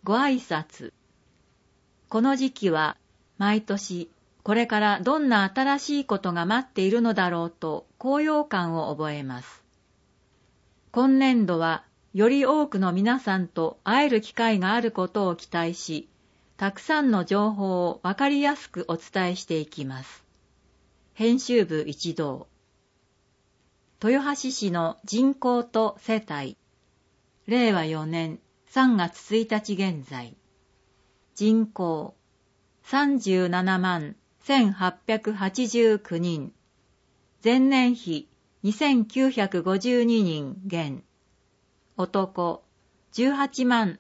ご挨拶。この時期は毎年これからどんな新しいことが待っているのだろうと高揚感を覚えます。今年度はより多くの皆さんと会える機会があることを期待し、たくさんの情報をわかりやすくお伝えしていきます。編集部一同。豊橋市の人口と世帯。令和4年3月1日現在。人口37万1889人。前年比2952人減。男18万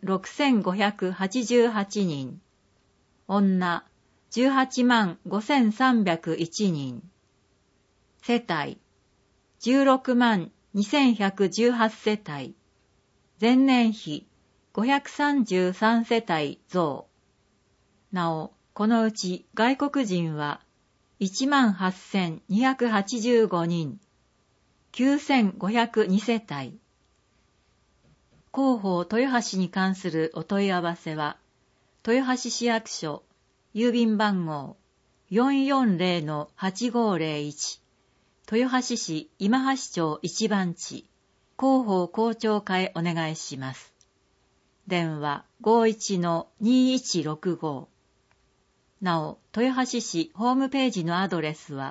6588人。女18万5301人。世帯16万2118世帯。前年比533世帯増。なお、このうち外国人は1万8285人。9502世帯。広報豊橋に関するお問い合わせは、豊橋市役所、郵便番号 440-8501、豊橋市今橋町一番地、広報広聴課へお願いします。電話 51-2165。なお、豊橋市ホームページのアドレス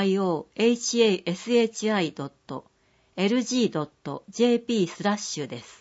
は、https://www.city.toyohashi.lg.jp/ です。